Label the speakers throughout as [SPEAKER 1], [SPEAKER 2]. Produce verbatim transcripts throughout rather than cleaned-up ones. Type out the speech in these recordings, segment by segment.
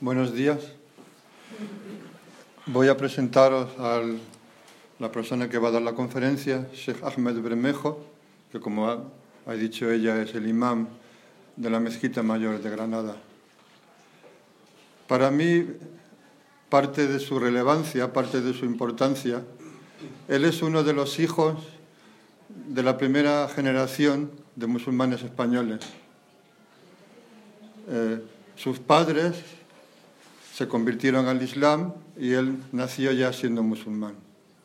[SPEAKER 1] Buenos días. Voy a presentaros a la persona que va a dar la conferencia, Sheikh Ahmed Bermejo, que como ha, ha dicho ella es el imam de la Mezquita Mayor de Granada. Para mí, parte de su relevancia, parte de su importancia, él es uno de los hijos de la primera generación de musulmanes españoles. Eh, sus padres se convirtieron al Islam y él nació ya siendo musulmán.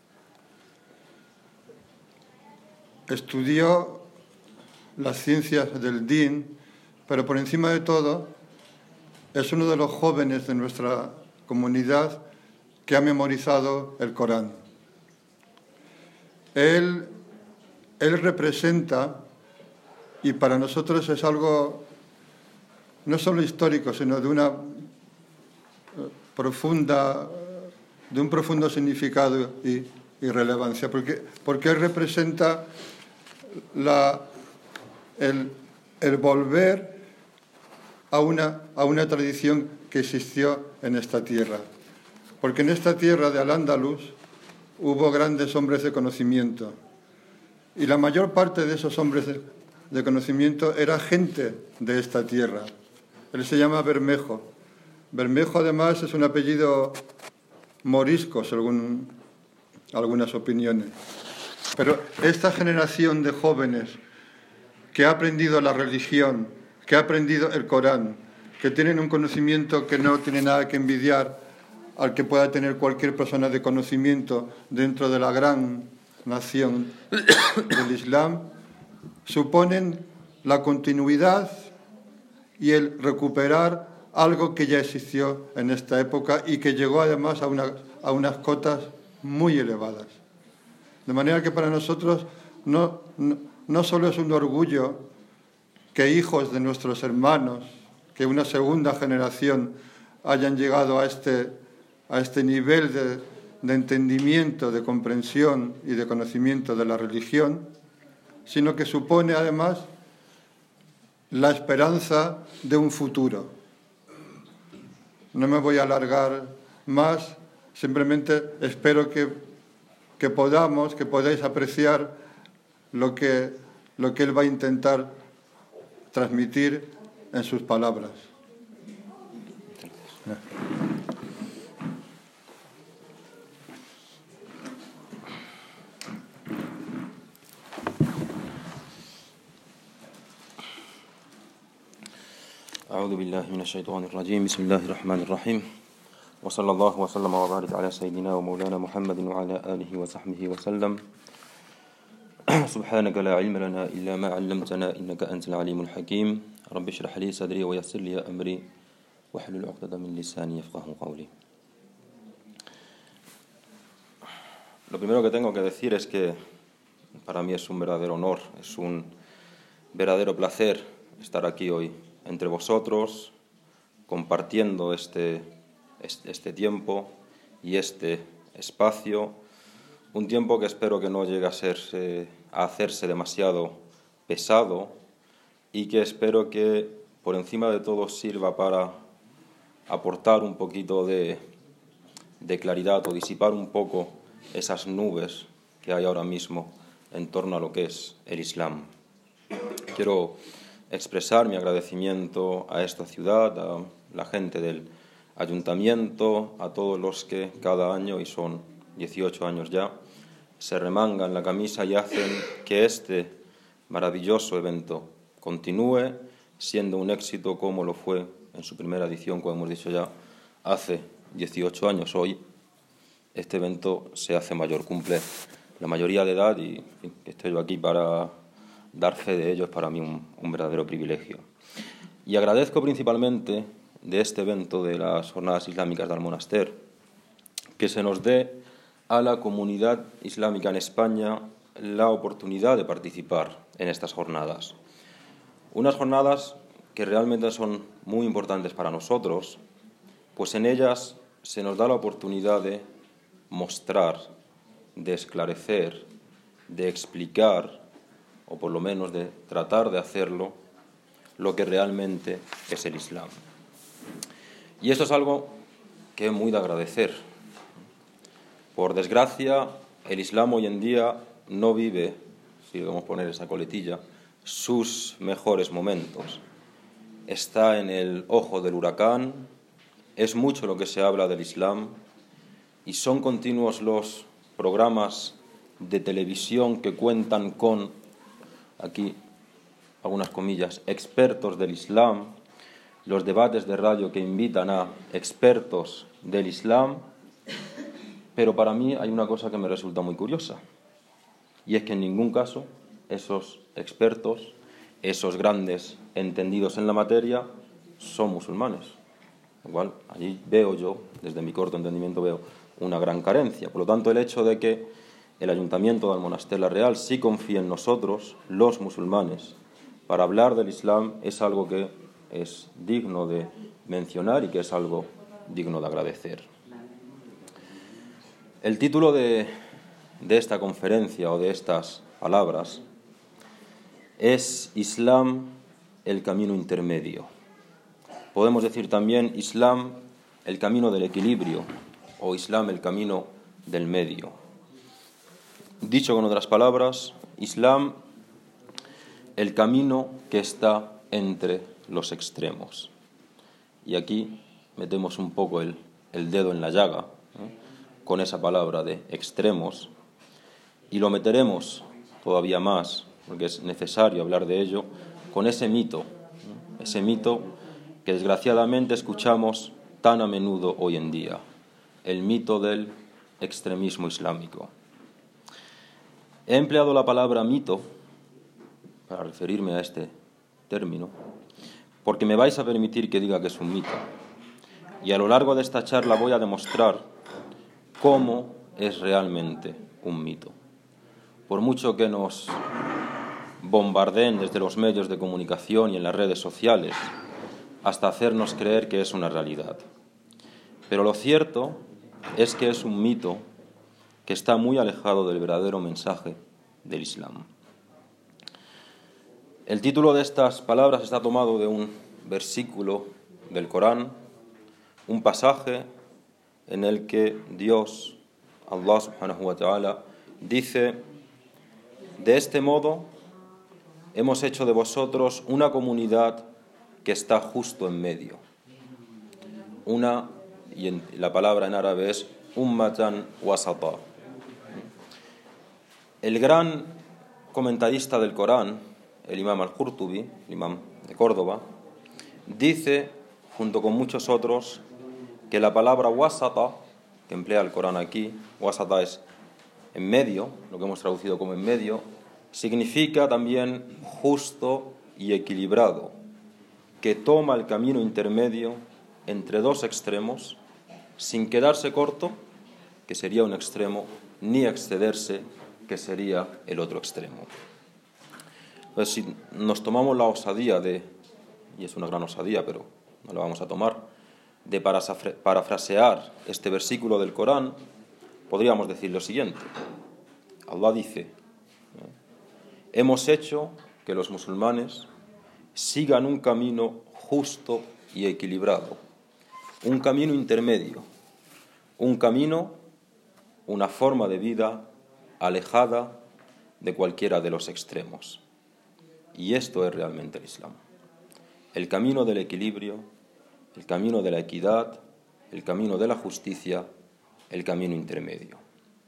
[SPEAKER 1] Estudió las ciencias del Din, pero por encima de todo es uno de los jóvenes de nuestra comunidad que ha memorizado el Corán. Él, él representa, y para nosotros es algo no solo histórico, sino de una profunda, de un profundo significado y, y relevancia, porque, porque él representa la, el, el volver a una, a una tradición que existió en esta tierra. Porque en esta tierra de Al-Ándalus hubo grandes hombres de conocimiento, y la mayor parte de esos hombres de, de conocimiento era gente de esta tierra. Él se llama Bermejo. Bermejo, además, es un apellido morisco, según algunas opiniones. Pero esta generación de jóvenes que ha aprendido la religión, que ha aprendido el Corán, que tienen un conocimiento que no tiene nada que envidiar al que pueda tener cualquier persona de conocimiento dentro de la gran nación del Islam, suponen la continuidad y el recuperar algo que ya existió en esta época y que llegó además a, una, a unas cotas muy elevadas. De manera que para nosotros no, no, no solo es un orgullo que hijos de nuestros hermanos, que una segunda generación hayan llegado a este, a este nivel de, de entendimiento, de comprensión y de conocimiento de la religión, sino que supone además la esperanza de un futuro. No me voy a alargar más, simplemente espero que, que podamos, que podáis apreciar lo que, lo que él va a intentar transmitir en sus palabras.
[SPEAKER 2] أعوذ بالله من الشيطان الرجيم بسم الله الرحمن الرحيم وصلى الله وسلم وبارك على سيدنا ومولانا محمد وعلى آله وصحبه وسلم سبحانك لا علم لنا إلا ما علمتنا إنك أنت العليم الحكيم رب اشرح لي صدري ويسر لي أمري واحلل عقدة من لساني يفقهوا قولي. Lo primero que tengo que decir es que para mí es un verdadero honor, es un verdadero placer estar aquí hoy entre vosotros, compartiendo este, este tiempo y este espacio, un tiempo que espero que no llegue a, serse, a hacerse demasiado pesado y que espero que por encima de todo sirva para aportar un poquito de, de claridad o disipar un poco esas nubes que hay ahora mismo en torno a lo que es el Islam. Quiero expresar mi agradecimiento a esta ciudad, a la gente del ayuntamiento, a todos los que cada año, y son dieciocho años ya, se remangan la camisa y hacen que este maravilloso evento continúe siendo un éxito como lo fue en su primera edición, como hemos dicho ya, hace dieciocho años. Hoy este evento se hace mayor, cumple la mayoría de edad y en fin, que estoy yo aquí para dar fe de ello es para mí un, un verdadero privilegio. Y agradezco principalmente de este evento de las Jornadas Islámicas del Monaster que se nos dé a la comunidad islámica en España la oportunidad de participar en estas jornadas. Unas jornadas que realmente son muy importantes para nosotros, pues en ellas se nos da la oportunidad de mostrar, de esclarecer, de explicar, o por lo menos de tratar de hacerlo, lo que realmente es el Islam. Y esto es algo que es muy de agradecer. Por desgracia, el Islam hoy en día no vive, si debemos poner esa coletilla, sus mejores momentos. Está en el ojo del huracán, es mucho lo que se habla del Islam y son continuos los programas de televisión que cuentan con, aquí algunas comillas, expertos del Islam, los debates de radio que invitan a expertos del Islam, pero para mí hay una cosa que me resulta muy curiosa, y es que en ningún caso esos expertos, esos grandes entendidos en la materia, son musulmanes. Lo cual, allí veo yo, desde mi corto entendimiento, veo una gran carencia. Por lo tanto, el hecho de que el Ayuntamiento de Almonaster la Real sí confía en nosotros, los musulmanes, para hablar del Islam, es algo que es digno de mencionar y que es algo digno de agradecer. El título de, de esta conferencia o de estas palabras es Islam, el camino intermedio. Podemos decir también Islam, el camino del equilibrio, o Islam, el camino del medio. Dicho con otras palabras, Islam, el camino que está entre los extremos. Y aquí metemos un poco el, el dedo en la llaga, ¿eh? con esa palabra de extremos, y lo meteremos todavía más, porque es necesario hablar de ello, con ese mito, ¿eh? ese mito que desgraciadamente escuchamos tan a menudo hoy en día, el mito del extremismo islámico. He empleado la palabra mito para referirme a este término, porque me vais a permitir que diga que es un mito. Y a lo largo de esta charla voy a demostrar cómo es realmente un mito. Por mucho que nos bombardeen desde los medios de comunicación y en las redes sociales, hasta hacernos creer que es una realidad. Pero lo cierto es que es un mito que está muy alejado del verdadero mensaje del Islam. El título de estas palabras está tomado de un versículo del Corán, un pasaje en el que Dios, Allah subhanahu wa ta'ala, dice: de este modo hemos hecho de vosotros una comunidad que está justo en medio. Una, y en, la palabra en árabe es ummatan wasata. El gran comentarista del Corán, el imam al-Qurtubi, el imam de Córdoba, dice, junto con muchos otros, que la palabra wasata, que emplea el Corán aquí, wasata es en medio, lo que hemos traducido como en medio, significa también justo y equilibrado, que toma el camino intermedio entre dos extremos, sin quedarse corto, que sería un extremo, ni excederse, que sería el otro extremo. Entonces, si nos tomamos la osadía de, y es una gran osadía, pero no la vamos a tomar, de parafrasear este versículo del Corán, podríamos decir lo siguiente. Allah dice: hemos hecho que los musulmanes sigan un camino justo y equilibrado, un camino intermedio, un camino, una forma de vida alejada de cualquiera de los extremos. Y esto es realmente el Islam. El camino del equilibrio, el camino de la equidad, el camino de la justicia, el camino intermedio.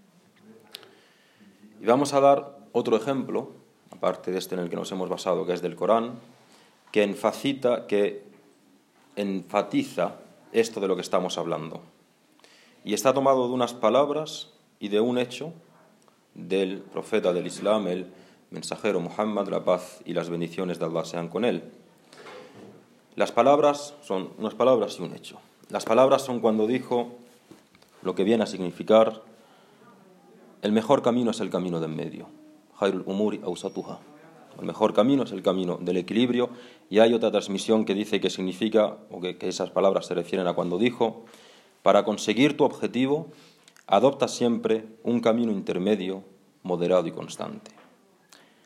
[SPEAKER 2] Y vamos a dar otro ejemplo, aparte de este en el que nos hemos basado, que es del Corán, que enfatiza, que enfatiza esto de lo que estamos hablando. Y está tomado de unas palabras y de un hecho del profeta del Islam, el mensajero Muhammad, la paz y las bendiciones de Allah sean con él. Las palabras son unas palabras y un hecho. Las palabras son cuando dijo lo que viene a significar: el mejor camino es el camino de en medio. Khairul umuri awsatuha. El mejor camino es el camino del equilibrio. Y hay otra transmisión que dice que significa, o que, que esas palabras se refieren a cuando dijo: para conseguir tu objetivo, adopta siempre un camino intermedio, moderado y constante.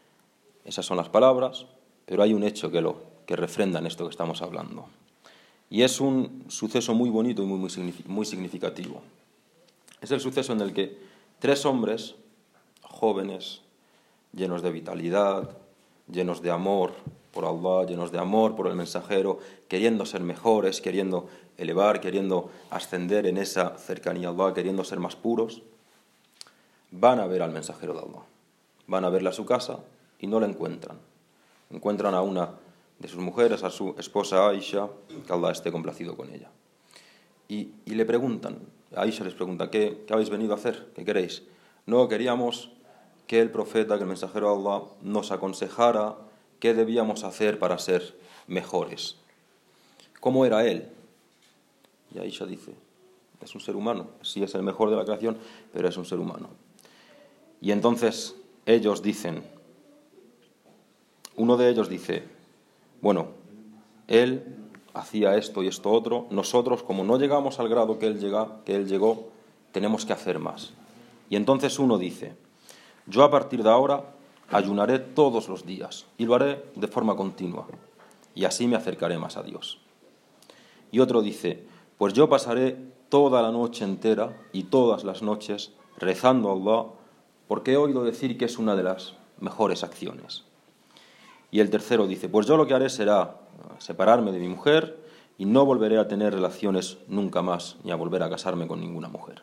[SPEAKER 2] Esas son las palabras, pero hay un hecho que, lo, que refrendan esto que estamos hablando. Y es un suceso muy bonito y muy, muy, muy significativo. Es el suceso en el que tres hombres jóvenes, llenos de vitalidad, llenos de amor por Allah, llenos de amor por el mensajero, queriendo ser mejores, queriendo elevar, queriendo ascender en esa cercanía a Allah, queriendo ser más puros, van a ver al mensajero de Allah. Van a verle a su casa y no la encuentran. Encuentran a una de sus mujeres, a su esposa Aisha, que Allah esté complacido con ella. Y, y le preguntan, Aisha les pregunta, ¿qué, ¿qué habéis venido a hacer? ¿Qué queréis? No, queríamos que el profeta, que el mensajero de Allah, nos aconsejara qué debíamos hacer para ser mejores. ¿Cómo era él? Y Aisha dice, es un ser humano, sí es el mejor de la creación, pero es un ser humano. Y entonces ellos dicen, uno de ellos dice, bueno, él hacía esto y esto otro, nosotros como no llegamos al grado que él, llega, que él llegó, tenemos que hacer más. Y entonces uno dice, yo a partir de ahora ayunaré todos los días y lo haré de forma continua y así me acercaré más a Dios. Y otro dice, pues yo pasaré toda la noche entera y todas las noches rezando a Allah porque he oído decir que es una de las mejores acciones. Y el tercero dice, pues yo lo que haré será separarme de mi mujer y no volveré a tener relaciones nunca más ni a volver a casarme con ninguna mujer.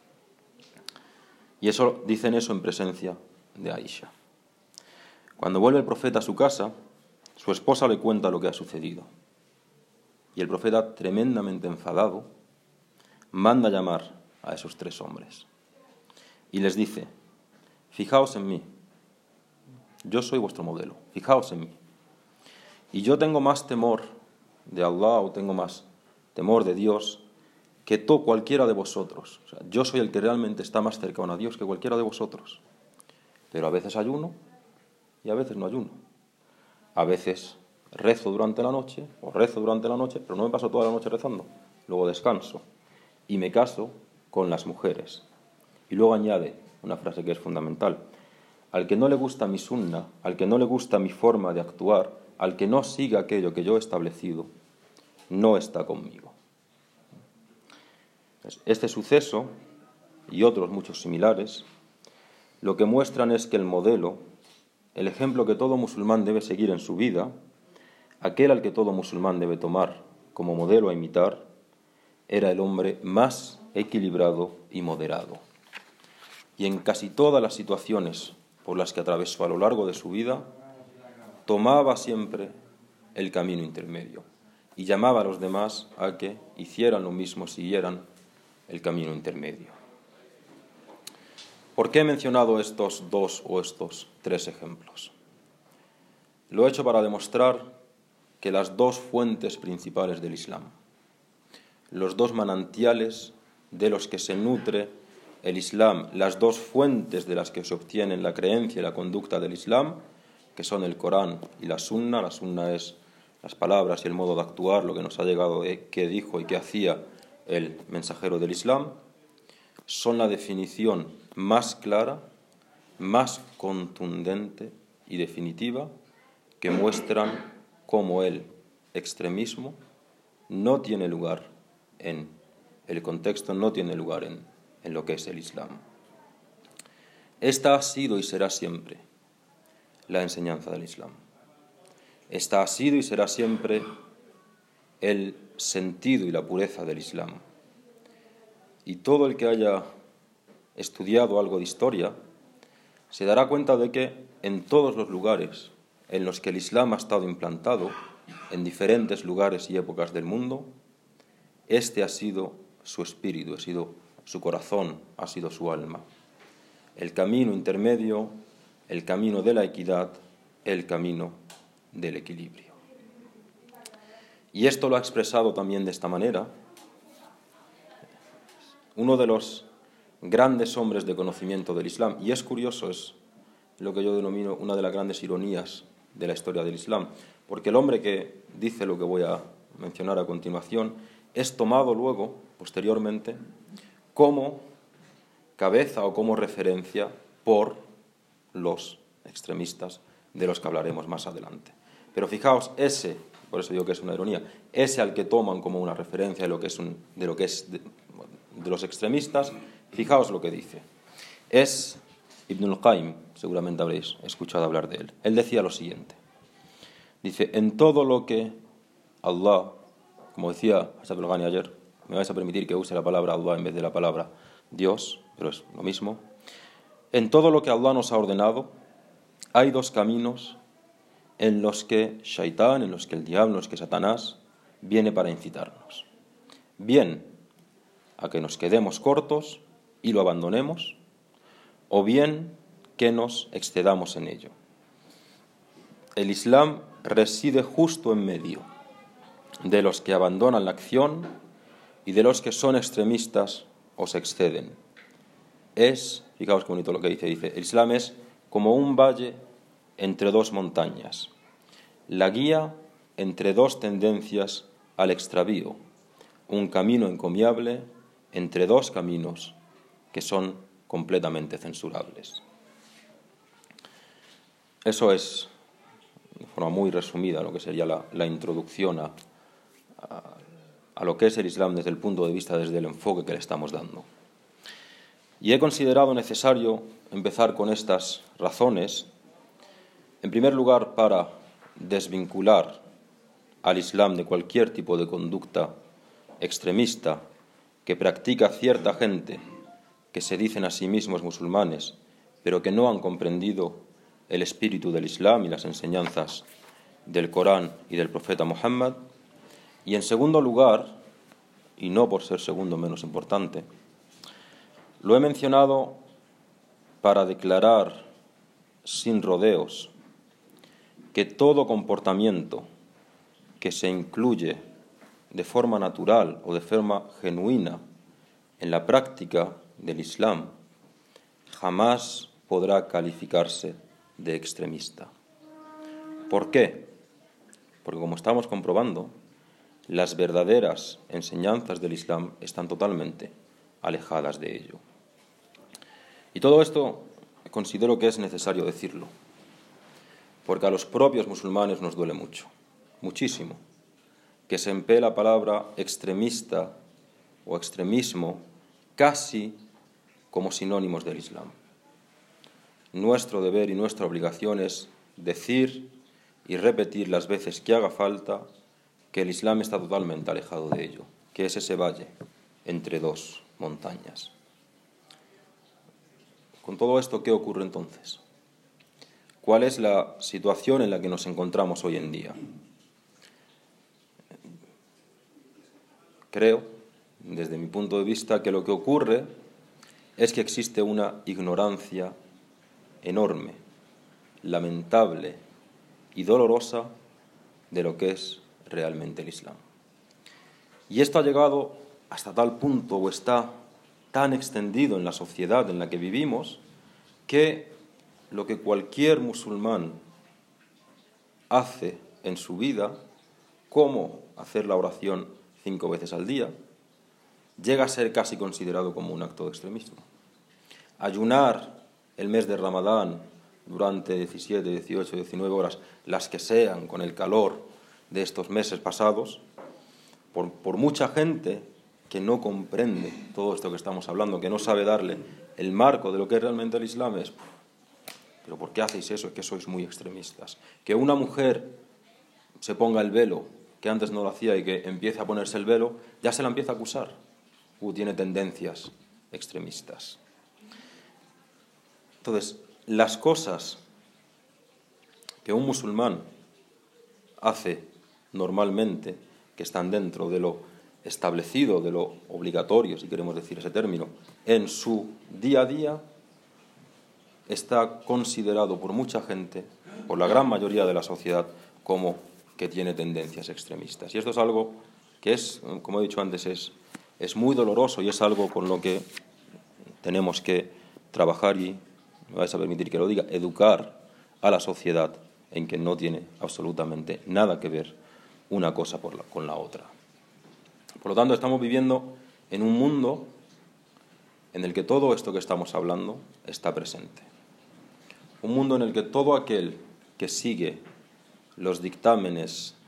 [SPEAKER 2] Y eso dicen eso en presencia de Aisha. Cuando vuelve el profeta a su casa, su esposa le cuenta lo que ha sucedido. Y el profeta, tremendamente enfadado, manda llamar a esos tres hombres. Y les dice, fijaos en mí, yo soy vuestro modelo, fijaos en mí. Y yo tengo más temor de Allah o tengo más temor de Dios que todo cualquiera de vosotros. O sea, yo soy el que realmente está más cercano a Dios que cualquiera de vosotros. Pero a veces ayuno y a veces no ayuno. A veces rezo durante la noche, o rezo durante la noche, pero no me paso toda la noche rezando. Luego descanso y me caso con las mujeres. Y luego añade una frase que es fundamental. Al que no le gusta mi sunna, al que no le gusta mi forma de actuar, al que no siga aquello que yo he establecido, no está conmigo. Este suceso y otros muchos similares lo que muestran es que el modelo, el ejemplo que todo musulmán debe seguir en su vida, aquel al que todo musulmán debe tomar como modelo a imitar, era el hombre más equilibrado y moderado. Y en casi todas las situaciones por las que atravesó a lo largo de su vida, tomaba siempre el camino intermedio y llamaba a los demás a que hicieran lo mismo, siguieran el camino intermedio. ¿Por qué he mencionado estos dos o estos tres ejemplos? Lo he hecho para demostrar que las dos fuentes principales del Islam, los dos manantiales de los que se nutre el Islam, las dos fuentes de las que se obtienen la creencia y la conducta del Islam, que son el Corán y la Sunna. La Sunna es las palabras y el modo de actuar, lo que nos ha llegado de qué dijo y qué hacía el mensajero del Islam, son la definición más clara, más contundente y definitiva que muestran cómo el extremismo no tiene lugar en el contexto, no tiene lugar en, en lo que es el Islam. Esta ha sido y será siempre la enseñanza del Islam. Esta ha sido y será siempre el sentido y la pureza del Islam. Y todo el que haya estudiado algo de historia se dará cuenta de que en todos los lugares en los que el Islam ha estado implantado, en diferentes lugares y épocas del mundo, este ha sido su espíritu, ha sido su corazón, ha sido su alma. El camino intermedio, el camino de la equidad, el camino del equilibrio. Y esto lo ha expresado también de esta manera uno de los grandes hombres de conocimiento del Islam. Y es curioso, es lo que yo denomino una de las grandes ironías de la historia del Islam, porque el hombre que dice lo que voy a mencionar a continuación es tomado luego, posteriormente, como cabeza o como referencia por los extremistas de los que hablaremos más adelante. Pero fijaos, ese por eso digo que es una ironía, ese al que toman como una referencia de lo que es, un, de, lo que es de, de los extremistas, fijaos lo que dice. Es Ibn al-Qayyim, seguramente habréis escuchado hablar de él. Él decía lo siguiente. Dice, en todo lo que Allah, como decía Ashraf al-Ghani ayer, me vais a permitir que use la palabra Allah en vez de la palabra Dios, pero es lo mismo. En todo lo que Allah nos ha ordenado, hay dos caminos en los que Shaitán, en los que el diablo, en los que Satanás viene para incitarnos. Bien a que nos quedemos cortos y lo abandonemos, o bien que nos excedamos en ello. El Islam reside justo en medio de los que abandonan la acción y de los que son extremistas o se exceden. Es, fijaos qué bonito lo que dice, dice, el Islam es como un valle entre dos montañas, la guía entre dos tendencias al extravío, un camino encomiable entre dos caminos que son completamente censurables. Eso es, de forma muy resumida, lo que sería la, la introducción a, a, a lo que es el Islam desde el punto de vista, desde el enfoque que le estamos dando. Y he considerado necesario empezar con estas razones, en primer lugar para desvincular al Islam de cualquier tipo de conducta extremista que practica cierta gente que se dicen a sí mismos musulmanes, pero que no han comprendido el espíritu del Islam y las enseñanzas del Corán y del profeta Muhammad. Y en segundo lugar, y no por ser segundo menos importante, lo he mencionado para declarar sin rodeos que todo comportamiento que se incluye de forma natural o de forma genuina en la práctica del Islam jamás podrá calificarse de extremista. ¿Por qué? Porque como estamos comprobando, las verdaderas enseñanzas del Islam están totalmente alejadas de ello. Y todo esto considero que es necesario decirlo, porque a los propios musulmanes nos duele mucho, muchísimo, que se emplee la palabra extremista o extremismo casi como sinónimos del Islam. Nuestro deber y nuestra obligación es decir y repetir las veces que haga falta que el Islam está totalmente alejado de ello, que es ese valle entre dos montañas. Con todo esto, ¿qué ocurre entonces? ¿Cuál es la situación en la que nos encontramos hoy en día? Creo, desde mi punto de vista, que lo que ocurre es que existe una ignorancia enorme, lamentable y dolorosa de lo que es realmente el Islam. Y esto ha llegado hasta tal punto o está tan extendido en la sociedad en la que vivimos que lo que cualquier musulmán hace en su vida, como hacer la oración cinco veces al día, llega a ser casi considerado como un acto de extremismo. Ayunar el mes de Ramadán durante diecisiete, dieciocho, diecinueve horas, las que sean, con el calor de estos meses pasados, por, por mucha gente que no comprende todo esto que estamos hablando, que no sabe darle el marco de lo que es realmente el Islam, es, ¿pero por qué hacéis eso? Es que sois muy extremistas. Que una mujer se ponga el velo, que antes no lo hacía, y que empiece a ponerse el velo, ya se la empieza a acusar. Uh, tiene tendencias extremistas. Entonces, las cosas que un musulmán hace normalmente, que están dentro de lo establecido, de lo obligatorio, si queremos decir ese término, en su día a día, está considerado por mucha gente, por la gran mayoría de la sociedad, como que tiene tendencias extremistas. Y esto es algo que es, como he dicho antes, es, es muy doloroso y es algo con lo que tenemos que trabajar y, me vais a permitir que lo diga, educar a la sociedad en que no tiene absolutamente nada que ver una cosa por la, con la otra. Por lo tanto, estamos viviendo en un mundo en el que todo esto que estamos hablando está presente. Un mundo en el que todo aquel que sigue los dictámenes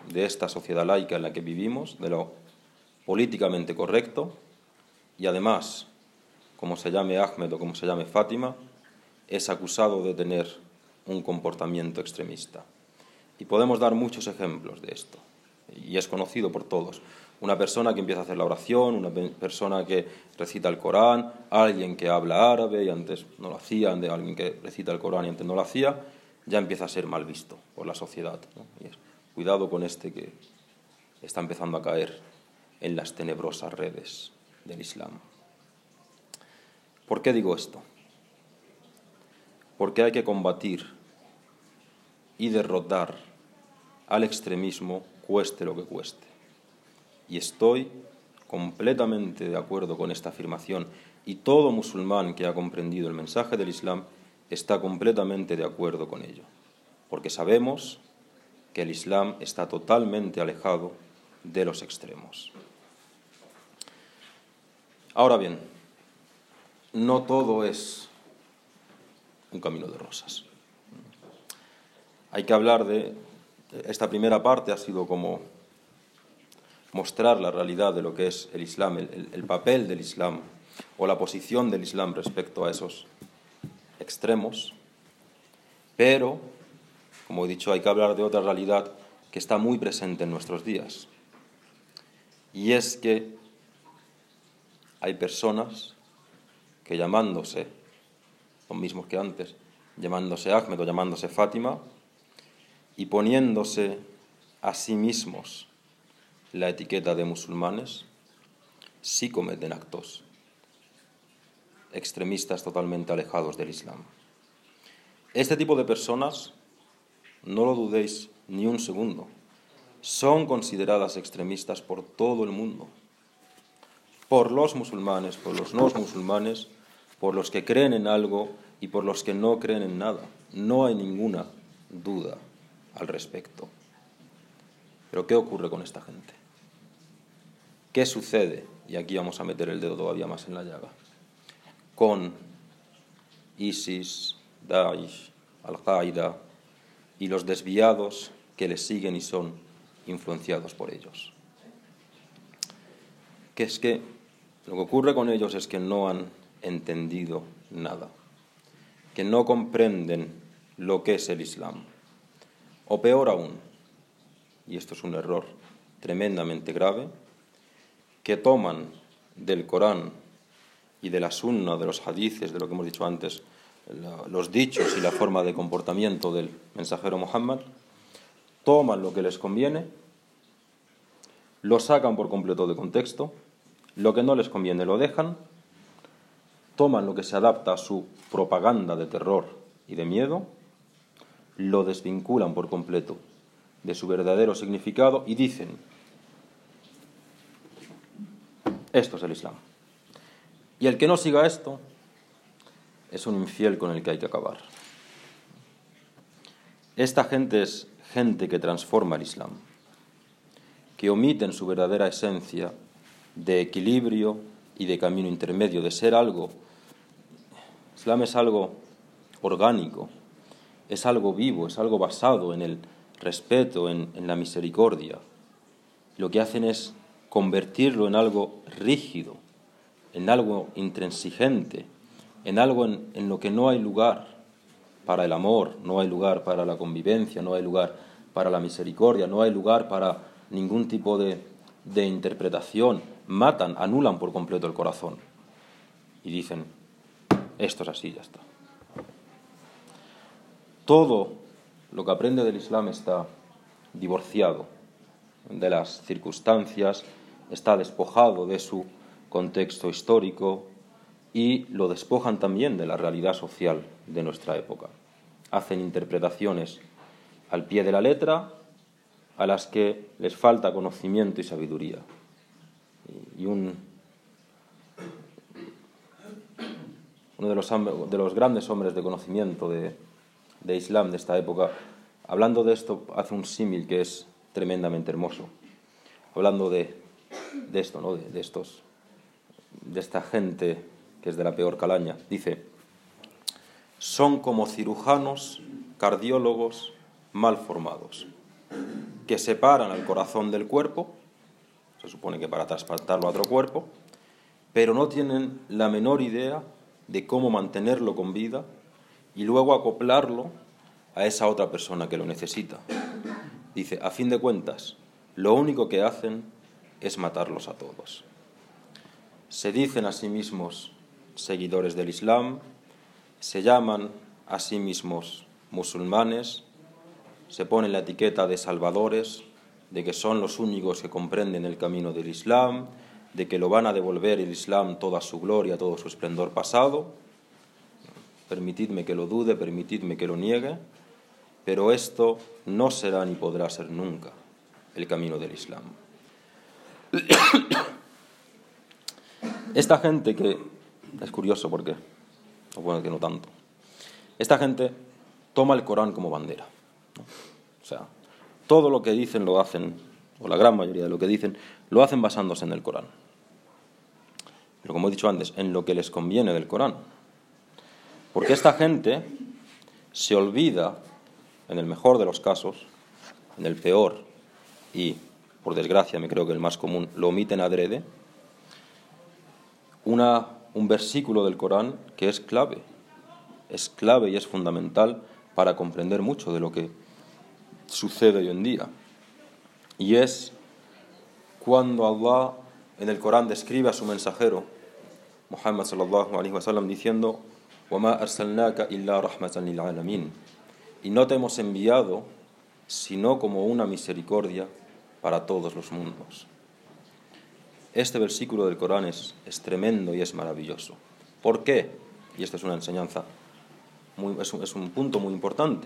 [SPEAKER 2] de esta sociedad laica en la que vivimos, de lo políticamente correcto, y además, como se llame Ahmed o como se llame Fátima, es acusado de tener un comportamiento extremista. Y podemos dar muchos ejemplos de esto, y es conocido por todos. Una persona que empieza a hacer la oración, una persona que recita el Corán, alguien que habla árabe y antes no lo hacía, alguien que recita el Corán y antes no lo hacía, ya empieza a ser mal visto por la sociedad, ¿no? Y es, cuidado con este que está empezando a caer en las tenebrosas redes del Islam. ¿Por qué digo esto? Porque hay que combatir y derrotar al extremismo, cueste lo que cueste. Y estoy completamente de acuerdo con esta afirmación, y todo musulmán que ha comprendido el mensaje del Islam está completamente de acuerdo con ello, porque sabemos que el Islam está totalmente alejado de los extremos. Ahora bien, no todo es un camino de rosas. Hay que hablar de... Esta primera parte ha sido como mostrar la realidad de lo que es el Islam, el, el papel del Islam o la posición del Islam respecto a esos extremos, pero, como he dicho, hay que hablar de otra realidad que está muy presente en nuestros días, y es que hay personas que, llamándose los mismos que antes, llamándose Ahmed o llamándose Fátima, y poniéndose a sí mismos la etiqueta de musulmanes, sí cometen actos extremistas totalmente alejados del Islam. Este tipo de personas, no lo dudéis ni un segundo, son consideradas extremistas por todo el mundo, por los musulmanes, por los no musulmanes, por los que creen en algo y por los que no creen en nada. No hay ninguna duda al respecto. Pero ¿qué ocurre con esta gente? ¿Qué sucede? Y aquí vamos a meter el dedo todavía más en la llaga. Con ISIS, Daesh, Al-Qaeda y los desviados que les siguen y son influenciados por ellos. Que es que lo que ocurre con ellos es que no han entendido nada, que no comprenden lo que es el Islam. O peor aún, y esto es un error tremendamente grave, que toman del Corán y de la sunna, de los hadices, de lo que hemos dicho antes, los dichos y la forma de comportamiento del mensajero Muhammad, toman lo que les conviene, lo sacan por completo de contexto, lo que no les conviene lo dejan, toman lo que se adapta a su propaganda de terror y de miedo, lo desvinculan por completo de su verdadero significado y dicen: esto es el Islam. Y el que no siga esto es un infiel con el que hay que acabar. Esta gente es gente que transforma el Islam, que omite en su verdadera esencia de equilibrio y de camino intermedio, de ser algo. Islam es algo orgánico, es algo vivo, es algo basado en el respeto, en, en la misericordia. Lo que hacen es convertirlo en algo rígido, en algo intransigente, en algo en, en lo que no hay lugar para el amor, no hay lugar para la convivencia, no hay lugar para la misericordia, no hay lugar para ningún tipo de, de interpretación. Matan, anulan por completo el corazón y dicen: esto es así, ya está. Todo lo que aprende del Islam está divorciado de las circunstancias, está despojado de su contexto histórico y lo despojan también de la realidad social de nuestra época. Hacen interpretaciones al pie de la letra a las que les falta conocimiento y sabiduría. Y un, uno de los, de los grandes hombres de conocimiento de, de Islam de esta época, hablando de esto, hace un símil que es tremendamente hermoso. Hablando de, de esto, ¿no? de, de estos, de esta gente que es de la peor calaña, dice: son como cirujanos, cardiólogos mal formados, que separan al corazón del cuerpo, se supone que para trasplantarlo a otro cuerpo, pero no tienen la menor idea de cómo mantenerlo con vida y luego acoplarlo a esa otra persona que lo necesita. Dice, a fin de cuentas, lo único que hacen es matarlos a todos. Se dicen a sí mismos seguidores del Islam, se llaman a sí mismos musulmanes, se ponen la etiqueta de salvadores, de que son los únicos que comprenden el camino del Islam, de que lo van a devolver el Islam toda su gloria, todo su esplendor pasado. Permitidme que lo dude, permitidme que lo niegue, pero esto no será ni podrá ser nunca el camino del Islam. Esta gente que, es curioso porque, o bueno que no tanto, esta gente toma el Corán como bandera, ¿no? O sea, todo lo que dicen lo hacen, o la gran mayoría de lo que dicen, lo hacen basándose en el Corán. Pero como he dicho antes, en lo que les conviene del Corán. Porque esta gente se olvida, en el mejor de los casos, en el peor, y por desgracia me creo que el más común, lo omiten adrede, una, un versículo del Corán que es clave, es clave y es fundamental para comprender mucho de lo que sucede hoy en día. Y es cuando Allah en el Corán describe a su mensajero, Muhammad sallallahu alaihi wasallam, diciendo: وَمَا أَرْسَلْنَاكَ إِلَّا رَحْمَةً لِلْعَالَمِينَ, y no te hemos enviado sino como una misericordia para todos los mundos. Este versículo del Corán es, es tremendo y es maravilloso. ¿Por qué? Y esta es una enseñanza, muy, es, un, es un punto muy importante.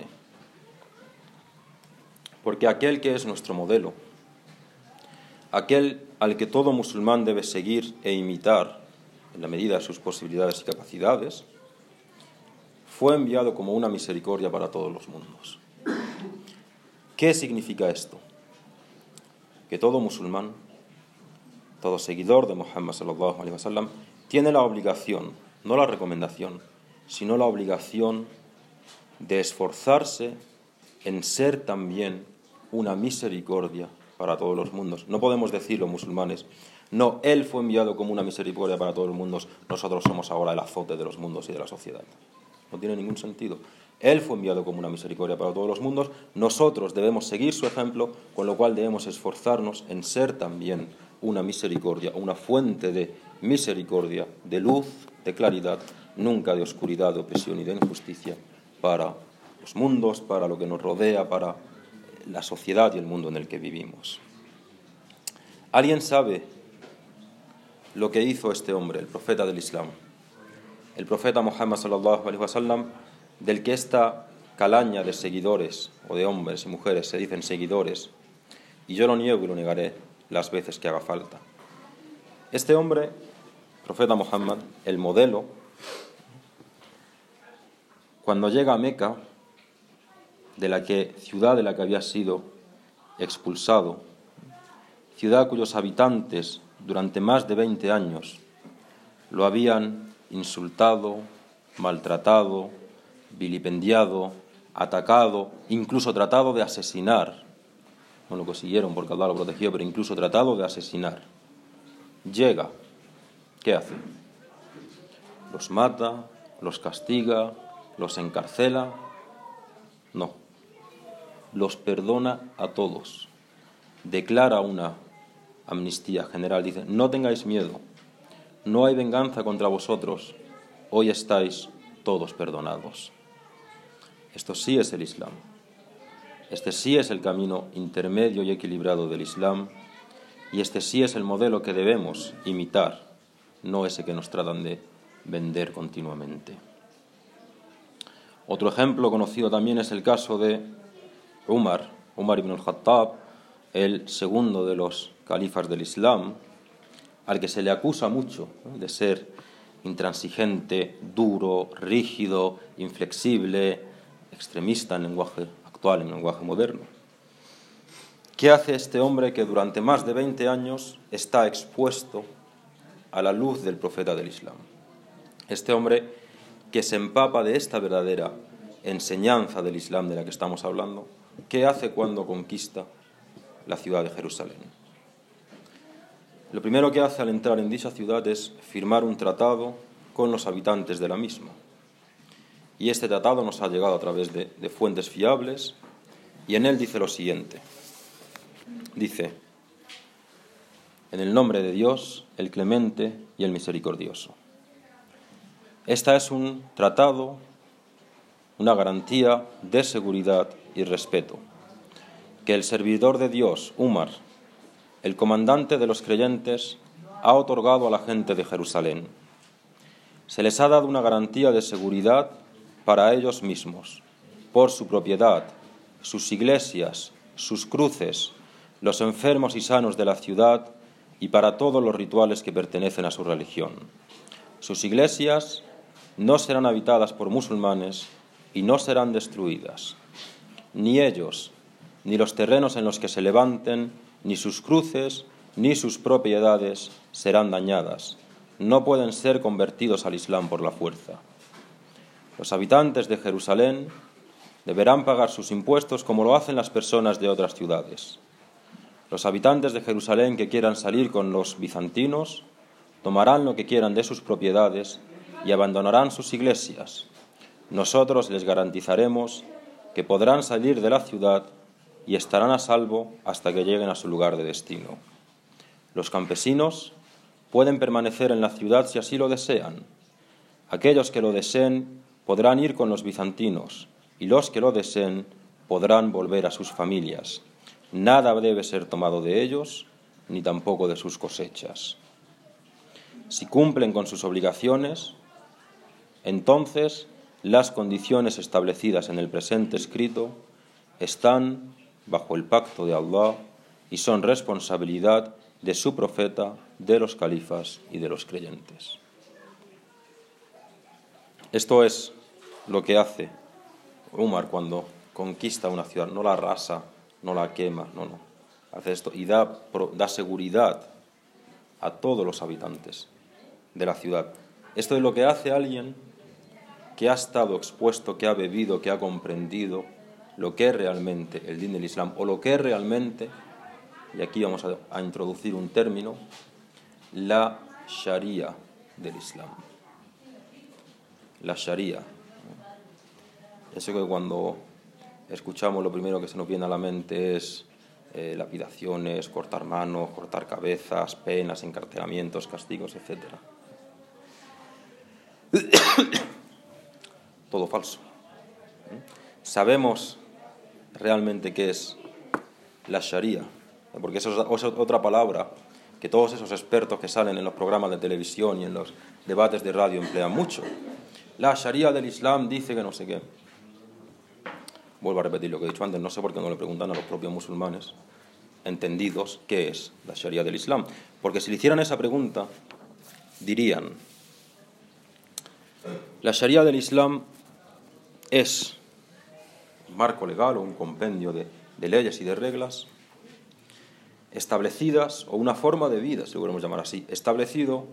[SPEAKER 2] Porque aquel que es nuestro modelo, aquel al que todo musulmán debe seguir e imitar en la medida de sus posibilidades y capacidades, fue enviado como una misericordia para todos los mundos. ¿Qué significa esto? Que todo musulmán, todo seguidor de Muhammad sallallahu alaihi wasallam, tiene la obligación, no la recomendación, sino la obligación de esforzarse en ser también una misericordia para todos los mundos. No podemos decir los musulmanes, no, él fue enviado como una misericordia para todos los mundos, nosotros somos ahora el azote de los mundos y de la sociedad. No tiene ningún sentido. Él fue enviado como una misericordia para todos los mundos, nosotros debemos seguir su ejemplo, con lo cual debemos esforzarnos en ser también una misericordia, una fuente de misericordia, de luz, de claridad, nunca de oscuridad, de opresión y de injusticia para los mundos, para lo que nos rodea, para la sociedad y el mundo en el que vivimos. ¿Alguien sabe lo que hizo este hombre, el profeta del Islam? El profeta Muhammad sallallahu alaihi wasallam, del que esta calaña de seguidores, o de hombres y mujeres se dicen seguidores, y yo lo niego y lo negaré las veces que haga falta. Este hombre, profeta Muhammad, el modelo, cuando llega a Meca, de la que, ciudad de la que había sido expulsado, ciudad cuyos habitantes durante más de veinte años lo habían insultado, maltratado, vilipendiado, atacado, incluso tratado de asesinar. No lo consiguieron porque Allah lo protegió, pero incluso tratado de asesinar. Llega, ¿qué hace? Los mata, los castiga, los encarcela. No, los perdona a todos. Declara una amnistía general, dice: no tengáis miedo, no hay venganza contra vosotros, hoy estáis todos perdonados. Esto sí es el Islam. Este sí es el camino intermedio y equilibrado del Islam, y este sí es el modelo que debemos imitar, no ese que nos tratan de vender continuamente. Otro ejemplo conocido también es el caso de Umar, Umar ibn al-Khattab, el segundo de los califas del Islam, al que se le acusa mucho, ¿no?, de ser intransigente, duro, rígido, inflexible, extremista en lenguaje actual, en lenguaje moderno. ¿Qué hace este hombre que durante más de veinte años está expuesto a la luz del profeta del Islam? Este hombre que se empapa de esta verdadera enseñanza del Islam de la que estamos hablando, ¿qué hace cuando conquista la ciudad de Jerusalén. Lo primero que hace al entrar en dicha ciudad es firmar un tratado con los habitantes de la misma. Y este tratado nos ha llegado a través de, de fuentes fiables, y en él dice lo siguiente. Dice: en el nombre de Dios, el clemente y el misericordioso. Esta es un tratado, una garantía de seguridad y respeto, que el servidor de Dios, Umar, el comandante de los creyentes, ha otorgado a la gente de Jerusalén. Se les ha dado una garantía de seguridad para ellos mismos, por su propiedad, sus iglesias, sus cruces, los enfermos y sanos de la ciudad y para todos los rituales que pertenecen a su religión. Sus iglesias no serán habitadas por musulmanes y no serán destruidas. Ni ellos, ni los terrenos en los que se levanten, ni sus cruces, ni sus propiedades serán dañadas. No pueden ser convertidos al Islam por la fuerza. Los habitantes de Jerusalén deberán pagar sus impuestos como lo hacen las personas de otras ciudades. Los habitantes de Jerusalén que quieran salir con los bizantinos tomarán lo que quieran de sus propiedades y abandonarán sus iglesias. Nosotros les garantizaremos que podrán salir de la ciudad y estarán a salvo hasta que lleguen a su lugar de destino. Los campesinos pueden permanecer en la ciudad si así lo desean. Aquellos que lo deseen podrán ir con los bizantinos y los que lo deseen podrán volver a sus familias. Nada debe ser tomado de ellos, ni tampoco de sus cosechas. Si cumplen con sus obligaciones, entonces las condiciones establecidas en el presente escrito están bajo el pacto de Allah y son responsabilidad de su profeta, de los califas y de los creyentes. Esto es lo que hace Umar cuando conquista una ciudad. No la arrasa, no la quema, no, no. Hace esto y da, da seguridad a todos los habitantes de la ciudad. Esto es lo que hace alguien que ha estado expuesto, que ha bebido, que ha comprendido lo que es realmente el din del Islam, o lo que es realmente, y aquí vamos a, a introducir un término, la Sharia del Islam. La Sharia. Eso que cuando escuchamos lo primero que se nos viene a la mente es eh, lapidaciones, cortar manos, cortar cabezas, penas, encarcelamientos, castigos, etcétera. Todo falso. Sabemos realmente qué es la Sharia, porque eso es otra palabra que todos esos expertos que salen en los programas de televisión y en los debates de radio emplean mucho. La Sharia del Islam dice que no sé qué. Vuelvo a repetir lo que he dicho antes, no sé por qué no le preguntan a los propios musulmanes entendidos qué es la Sharia del Islam, porque si le hicieran esa pregunta dirían: la Sharia del Islam es un marco legal o un compendio de, de leyes y de reglas establecidas, o una forma de vida, si lo queremos llamar así, establecido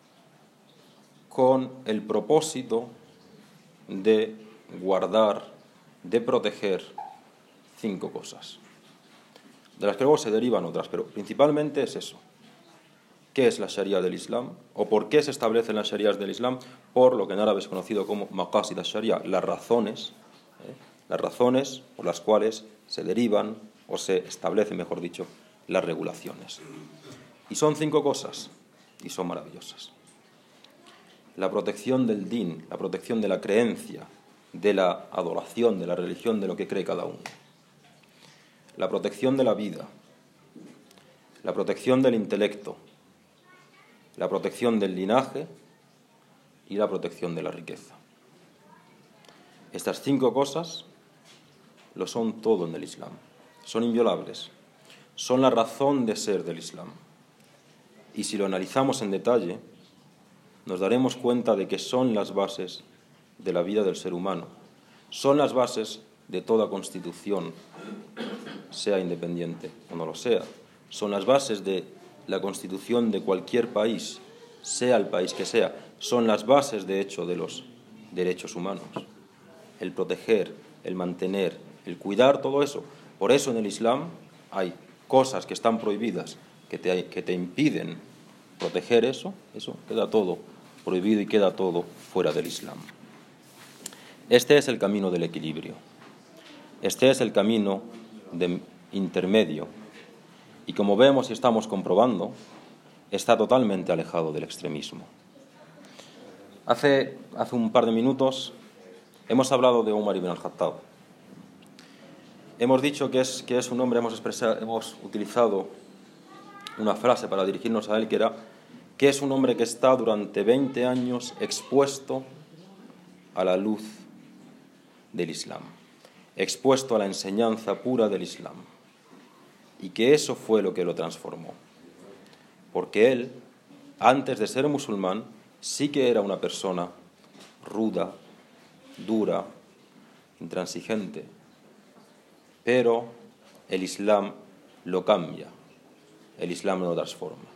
[SPEAKER 2] con el propósito de guardar, de proteger cinco cosas, de las que luego se derivan otras, pero principalmente es eso. ¿Qué es la Sharia del Islam? ¿O por qué se establecen las Sharias del Islam? Por lo que en árabe es conocido como maqasid al-Sharia, las razones, ¿eh? las razones por las cuales se derivan o se establecen, mejor dicho, las regulaciones. Y son cinco cosas, y son maravillosas. La protección del din, la protección de la creencia, de la adoración, de la religión, de lo que cree cada uno. La protección de la vida, la protección del intelecto, la protección del linaje y la protección de la riqueza. Estas cinco cosas lo son todo en el Islam. Son inviolables. Son la razón de ser del Islam. Y si lo analizamos en detalle, nos daremos cuenta de que son las bases de la vida del ser humano. Son las bases de toda constitución, sea independiente o no lo sea. Son las bases de la constitución de cualquier país, sea el país que sea. Son las bases, de hecho, de los derechos humanos. El proteger, el mantener, el cuidar, todo eso. Por eso en el Islam hay cosas que están prohibidas, que te, que te impiden proteger eso, eso queda todo prohibido y queda todo fuera del Islam. Este es el camino del equilibrio. Este es el camino de intermedio. Y como vemos y estamos comprobando, está totalmente alejado del extremismo. Hace, hace un par de minutos hemos hablado de Umar ibn al-Khattab. Hemos dicho que es, que es un hombre, hemos, expresado, hemos utilizado una frase para dirigirnos a él, que era que es un hombre que está durante veinte años expuesto a la luz del Islam, expuesto a la enseñanza pura del Islam, y que eso fue lo que lo transformó, porque él, antes de ser musulmán, sí que era una persona ruda, dura, intransigente, pero el Islam lo cambia, el Islam lo transforma.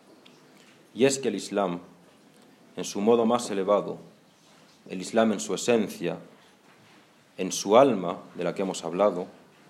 [SPEAKER 2] Y es que el Islam, en su modo más elevado, el Islam en su esencia, en su alma, de la que hemos hablado,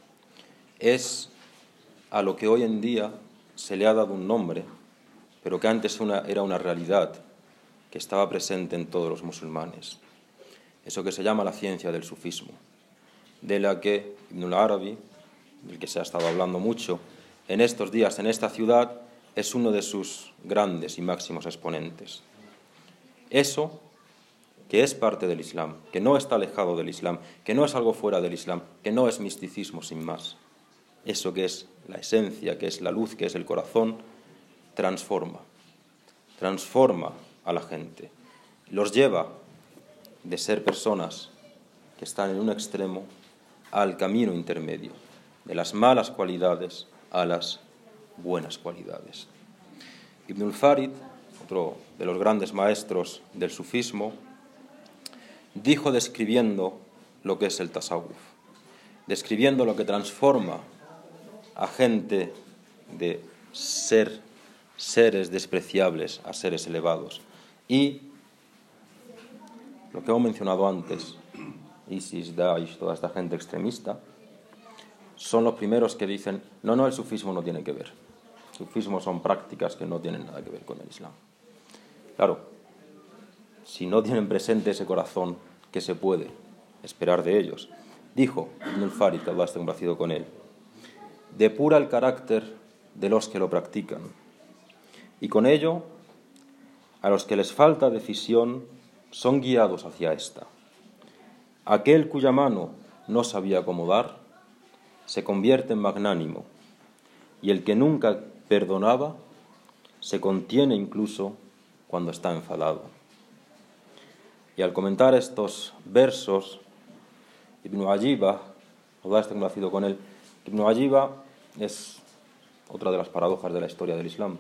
[SPEAKER 2] es a lo que hoy en día se le ha dado un nombre, pero que antes una, era una realidad que estaba presente en todos los musulmanes. Eso que se llama la ciencia del sufismo, de la que Ibn al-Arabi, del que se ha estado hablando mucho en estos días en esta ciudad, es uno de sus grandes y máximos exponentes. Eso que es parte del Islam, que no está alejado del Islam, que no es algo fuera del Islam, que no es misticismo sin más. Eso que es la esencia, que es la luz, que es el corazón, transforma, transforma a la gente, los lleva de ser personas que están en un extremo al camino intermedio, de las malas cualidades a las buenas cualidades. Ibn al-Farid, otro de los grandes maestros del sufismo, dijo describiendo lo que es el tasawwuf, describiendo lo que transforma a gente de ser seres despreciables a seres elevados. Y lo que hemos mencionado antes, ISIS, Daesh, toda esta gente extremista, son los primeros que dicen, no, no, el sufismo no tiene que ver. El sufismo son prácticas que no tienen nada que ver con el Islam. Claro, si no tienen presente ese corazón, ¿qué se puede esperar de ellos? Dijo Ibn al-Farid, que Allah esté complacido con él, depura el carácter de los que lo practican, y con ello, a los que les falta decisión, son guiados hacia esta. Aquel cuya mano no sabía acomodar, se convierte en magnánimo, y el que nunca perdonaba, se contiene incluso cuando está enfadado. Y al comentar estos versos, Ibn Ajiba, Allah esté complacido con él, Ibn Ajiba es otra de las paradojas de la historia del Islam.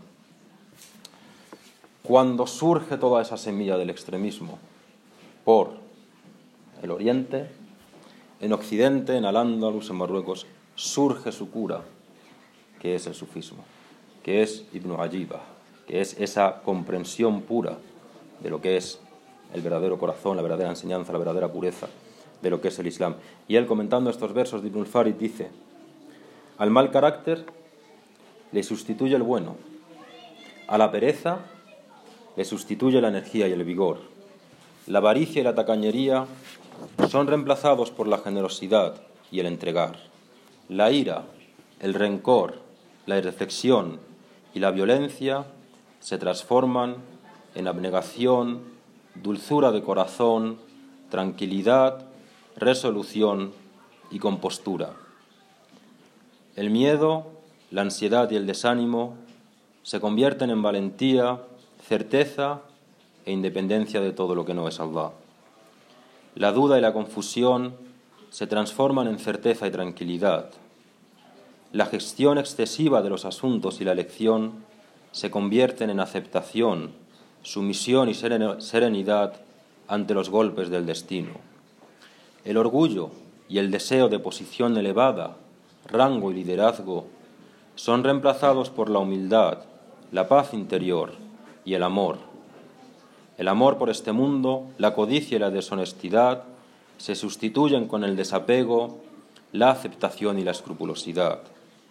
[SPEAKER 2] Cuando surge toda esa semilla del extremismo por el Oriente, en Occidente, en Al-Ándalus, en Marruecos, surge su cura, que es el sufismo, que es Ibn Ajiba, que es esa comprensión pura de lo que es el verdadero corazón, la verdadera enseñanza, la verdadera pureza de lo que es el Islam. Y él, comentando estos versos de Ibn al-Farid, dice: al mal carácter le sustituye el bueno, a la pereza le sustituye la energía y el vigor, la avaricia y la tacañería son reemplazados por la generosidad y el entregar, la ira, el rencor, la irreflexión y la violencia se transforman en abnegación, dulzura de corazón, tranquilidad, resolución y compostura. El miedo, la ansiedad y el desánimo se convierten en valentía, certeza e independencia de todo lo que no es Allah. La duda y la confusión se transforman en certeza y tranquilidad. La gestión excesiva de los asuntos y la elección se convierten en aceptación, sumisión y serenidad ante los golpes del destino. El orgullo y el deseo de posición elevada, rango y liderazgo son reemplazados por la humildad, la paz interior y el amor. El amor por este mundo, la codicia y la deshonestidad se sustituyen con el desapego, la aceptación y la escrupulosidad.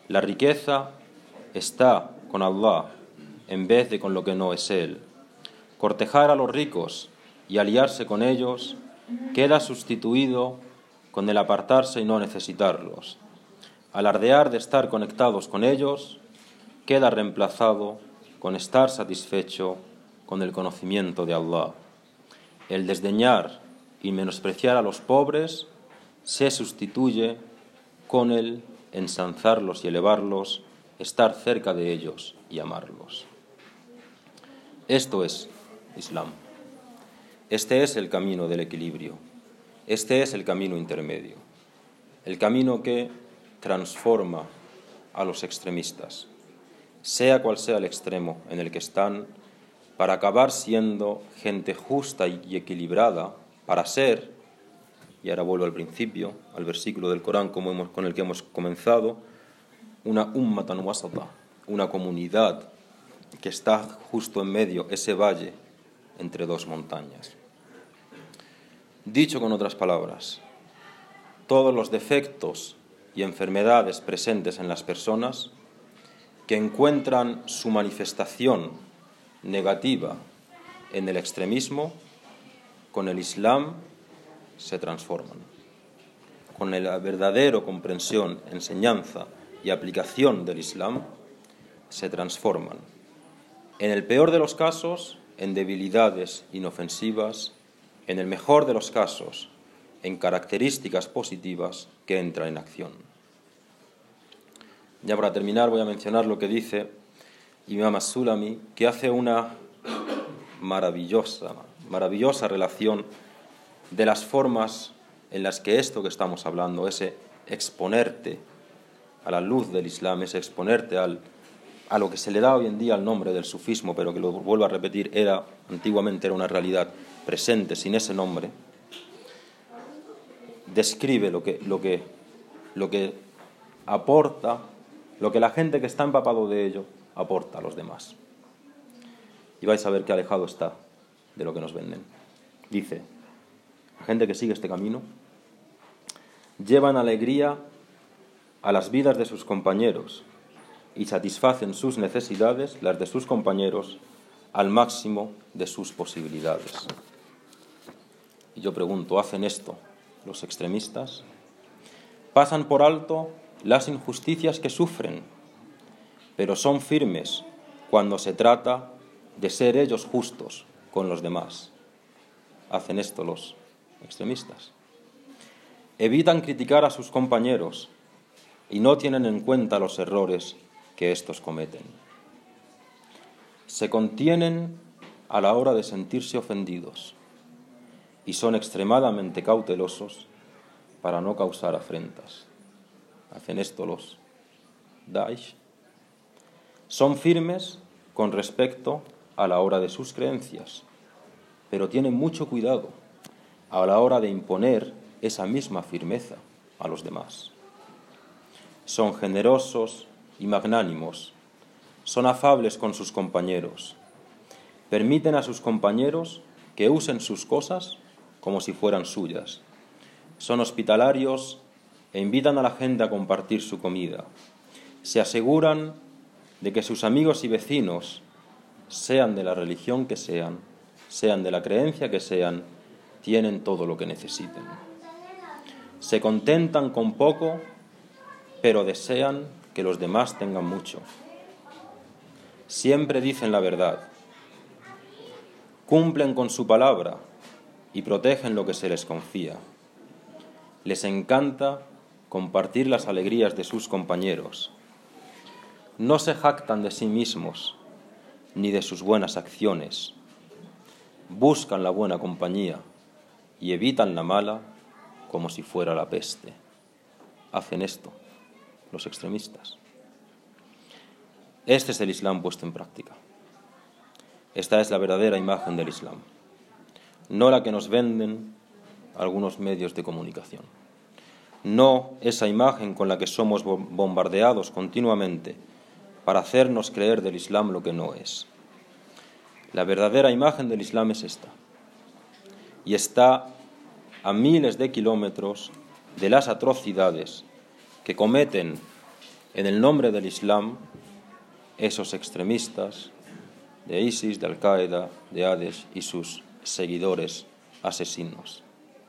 [SPEAKER 2] La riqueza está con Allah en vez de con lo que no es Él. Cortejar a los ricos y aliarse con ellos queda sustituido con el apartarse y no necesitarlos. Alardear de estar conectados con ellos queda reemplazado con estar satisfecho con el conocimiento de Allah. El desdeñar y menospreciar a los pobres se sustituye con el ensalzarlos y elevarlos, estar cerca de ellos y amarlos. Esto es Islam. Este es el camino del equilibrio. Este es el camino intermedio. El camino que transforma a los extremistas, sea cual sea el extremo en el que están, para acabar siendo gente justa y equilibrada, para ser, y ahora vuelvo al principio, al versículo del Corán como hemos, con el que hemos comenzado, una ummatan wasata, una comunidad que está justo en medio, ese valle entre dos montañas. Dicho con otras palabras, todos los defectos y enfermedades presentes en las personas que encuentran su manifestación negativa en el extremismo, con el Islam se transforman. Con la verdadera comprensión, enseñanza y aplicación del Islam se transforman. En el peor de los casos, en debilidades inofensivas, en el mejor de los casos, en características positivas que entran en acción. Ya para terminar voy a mencionar lo que dice Imam As-Sulami, que hace una maravillosa, maravillosa relación de las formas en las que esto que estamos hablando, ese exponerte a la luz del Islam, ese exponerte al, a lo que se le da hoy en día el nombre del sufismo, pero que lo vuelvo a repetir, era antiguamente era una realidad presente sin ese nombre, describe lo que, lo que, lo que aporta, lo que la gente que está empapado de ello aporta a los demás. Y vais a ver qué alejado está de lo que nos venden. Dice, la gente que sigue este camino llevan alegría a las vidas de sus compañeros y satisfacen sus necesidades, las de sus compañeros, al máximo de sus posibilidades. Y yo pregunto, ¿hacen esto los extremistas? Pasan por alto las injusticias que sufren, pero son firmes cuando se trata de ser ellos justos con los demás. ¿Hacen esto los extremistas? Evitan criticar a sus compañeros y no tienen en cuenta los errores que éstos cometen. Se contienen a la hora de sentirse ofendidos y son extremadamente cautelosos para no causar afrentas. ¿Hacen esto los Daesh? Son firmes con respecto a la hora de sus creencias, pero tienen mucho cuidado a la hora de imponer esa misma firmeza a los demás. Son generosos y magnánimos, son afables con sus compañeros, permiten a sus compañeros que usen sus cosas como si fueran suyas, son hospitalarios e invitan a la gente a compartir su comida, se aseguran de que sus amigos y vecinos, sean de la religión que sean, sean de la creencia que sean, tienen todo lo que necesiten. Se contentan con poco, pero desean que los demás tengan mucho. Siempre dicen la verdad, cumplen con su palabra y protegen lo que se les confía. Les encanta compartir las alegrías de sus compañeros. No se jactan de sí mismos ni de sus buenas acciones. Buscan la buena compañía y evitan la mala como si fuera la peste. Hacen esto los extremistas. Este es el Islam puesto en práctica. Esta es la verdadera imagen del Islam, no la que nos venden algunos medios de comunicación. No esa imagen con la que somos bombardeados continuamente para hacernos creer del Islam lo que no es. La verdadera imagen del Islam es esta, y está a miles de kilómetros de las atrocidades que cometen en el nombre del Islam, esos extremistas de ISIS, de Al-Qaeda, de Daesh y sus seguidores asesinos.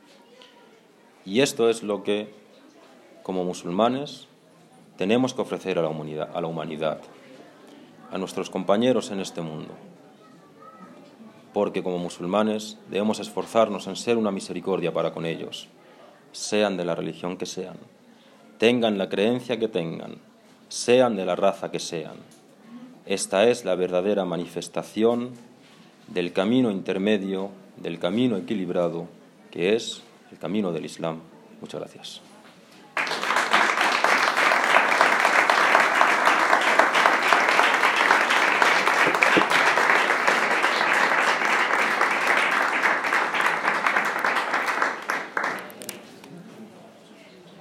[SPEAKER 2] Y esto es lo que, como musulmanes, tenemos que ofrecer a la humanidad, a la humanidad, a nuestros compañeros en este mundo. Porque como musulmanes debemos esforzarnos en ser una misericordia para con ellos, sean de la religión que sean, tengan la creencia que tengan, sean de la raza que sean. Esta es la verdadera manifestación del camino intermedio, del camino equilibrado, que es el camino del Islam. Muchas gracias.